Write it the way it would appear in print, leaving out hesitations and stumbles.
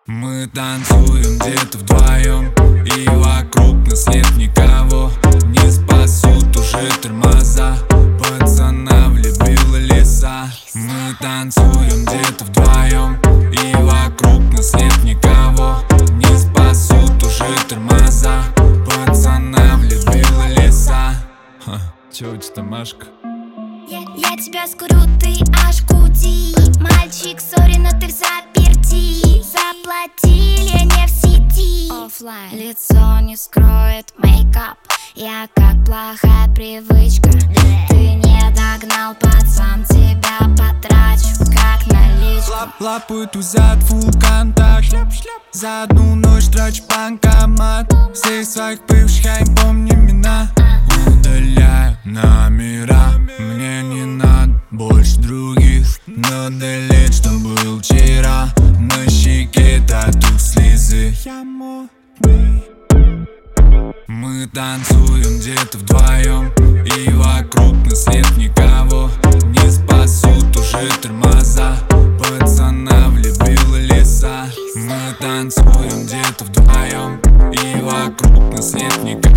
Мы танцуем где-то вдвоем, и вокруг нас нет никого. Не спасут уже тормоза, пацана влюбила леса. Мы танцуем где-то вдвоем, и вокруг нас нет никого. Не спасут уже тормоза, пацана влюбила леса. Чё у тебя там, Машка? Я тебя скурю, ты аж куди. Мальчик, сори, но ты взаперти. Заплатили не в сети. Оффлайн. Лицо не скроет мейкап. Я как плохая привычка. Ты не догнал, пацан, тебя потрачу как наличку. Лапаю тузят фулл контакт. За одну ночь трачу банкомат. Всех своих бывших я не помню имена. Удаляю номера. Мне не надо больше других. Надо лет, что был вчера. На щеке тату слезы. Мы танцуем где-то вдвоем, и вокруг нас нет никого. Не спасут уже тормоза, пацана влюбила леса. Мы танцуем где-то вдвоем, и вокруг нас нет никого.